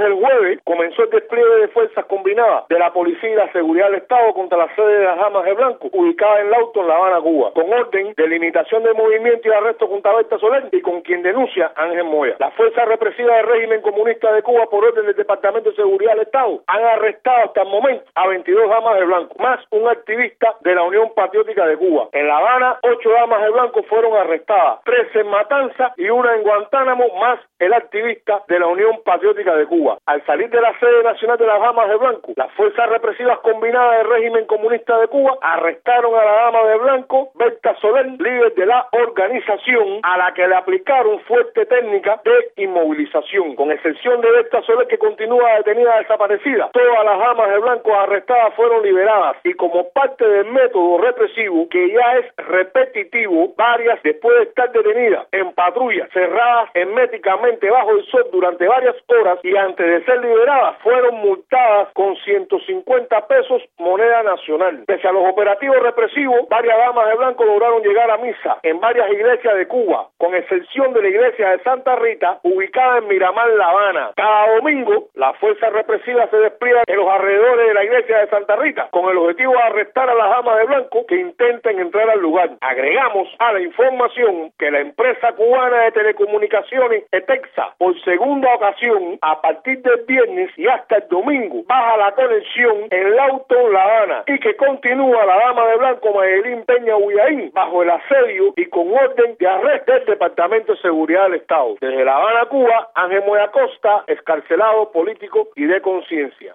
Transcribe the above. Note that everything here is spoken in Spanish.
Desde el jueves comenzó el despliegue de fuerzas combinadas de la policía y la seguridad del Estado contra la sede de las Damas de Blanco, ubicada en Lauto, en La Habana, Cuba, con orden de limitación de movimiento y arresto contra Berta Soler y con quien denuncia Ángel Moya. Las fuerzas represivas del régimen comunista de Cuba, por orden del Departamento de Seguridad del Estado, han arrestado hasta el momento a 22 damas de blanco, más un activista de la Unión Patriótica de Cuba. En La Habana, 8 damas de blanco fueron arrestadas, 13 en Matanzas y una en Guantánamo, más el activista de la Unión Patriótica de Cuba. Al salir de la sede nacional de las damas de blanco, las fuerzas represivas combinadas del régimen comunista de Cuba arrestaron a la dama de blanco, Berta Soler, líder de la organización, a la que le aplicaron fuerte técnica de inmovilización. Con excepción de Berta Soler, que continúa detenida desaparecida, todas las damas de blanco arrestadas fueron liberadas y como parte del método represivo, que ya es repetitivo, varias, después de estar detenidas en patrulla, cerradas herméticamente bajo el sol durante varias horas y antes de ser liberadas, fueron multadas con 150 pesos moneda nacional. Pese a los operativos represivos, varias damas de blanco lograron llegar a misa en varias iglesias de Cuba, con excepción de la iglesia de Santa Rita, ubicada en Miramar, La Habana. Cada domingo, la fuerza represiva se despliega en los alrededores de la iglesia de Santa Rita, con el objetivo de arrestar a las damas de blanco que intenten entrar al lugar. Agregamos a la información que la empresa cubana de telecomunicaciones ETEXA, por segunda ocasión, a partir del viernes y hasta el domingo, baja la conexión en Lauto, La Habana, y que continúa la dama de blanco Mayelín Peña Huyaín bajo el asedio y con orden de arresto del Departamento de Seguridad del Estado. Desde La Habana, Cuba, Ángel Moya Costa, excarcelado político y de conciencia.